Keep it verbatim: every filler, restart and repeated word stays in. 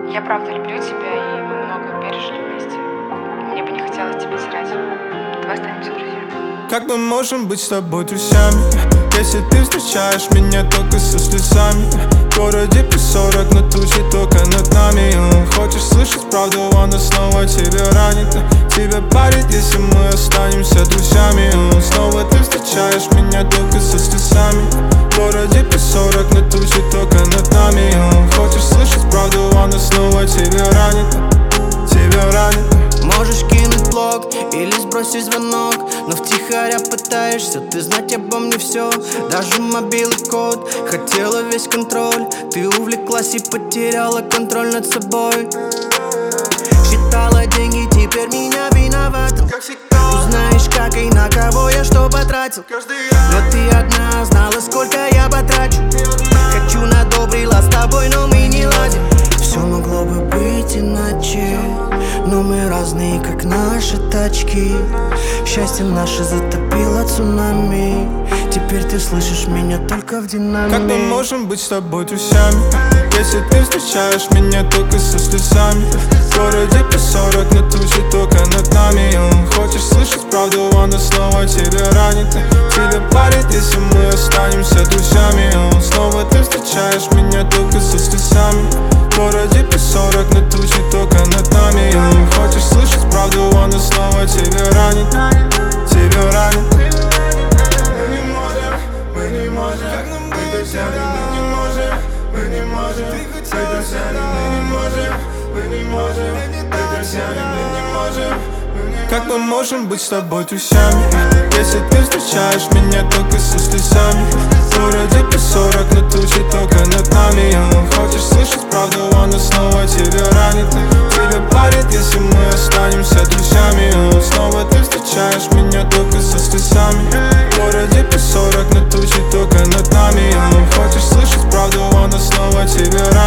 Я правда люблю тебя, и мы много пережили вместе. Мне бы не хотелось тебя терять. Давай останемся друзьями. Как мы можем быть с тобой друзьями, если ты встречаешь меня только со слезами? В городе плюс сорок, но тучи только над нами. Хочешь слышать правду, она снова тебя ранит. Тебя парит, если мы останемся друзьями. Снова ты встречаешь меня только со слезами. В городе плюс сорок, но тучи только над нами. Хочешь слышать правду, она снова тебя ранит. Тебя ранит. Можешь кинуть блок или сбросить звонок, но втихаря пытаешься ты знать обо мне все. Даже мобильный код, хотела весь контроль. Ты увлеклась и потеряла контроль над собой. Считала деньги, теперь меня виновата. Узнаешь, как и на кого я что потратил. Но ты одна знала, сколько я потрачу. Хочу надобрила с тобой, но мы не ладим. Все могло бы быть иначе, но мы разные, как наши тачки. Счастье наше затопило цунами. Теперь ты слышишь меня только в динамике. Как мы можем быть с тобой друзьями, если ты встречаешь меня только со слезами? В городе плюс сорок, но тучи только над нами. Хочешь слышать правду, она снова тебя ранит. Тебя парит, если мы останемся друзьями. Снова ты встречаешь меня только со слезами. В городе плюс сорок, но тучи только над нами. Хочешь слышать правду, она снова тебя ранит. Тебя ранит. Мы не можем, мы не можем, как нам быть друзьями, мы не можем, мы не можем, быть друзьями, мы не можем, мы не можем, быть друзьями, мы не можем. Как мы можем быть с тобой друзьями, если ты встречаешь меня только со слезами? В городе плюс сорок, но тучи только над нами. Хочешь слышать правду, она снова тебя ранит. Тебя парит, если мы останемся друзьями. Снова ты встречаешь меня только со слезами. В городе плюс сорок, но тучи только над нами. Хочешь слышать правду, она снова тебя ранит.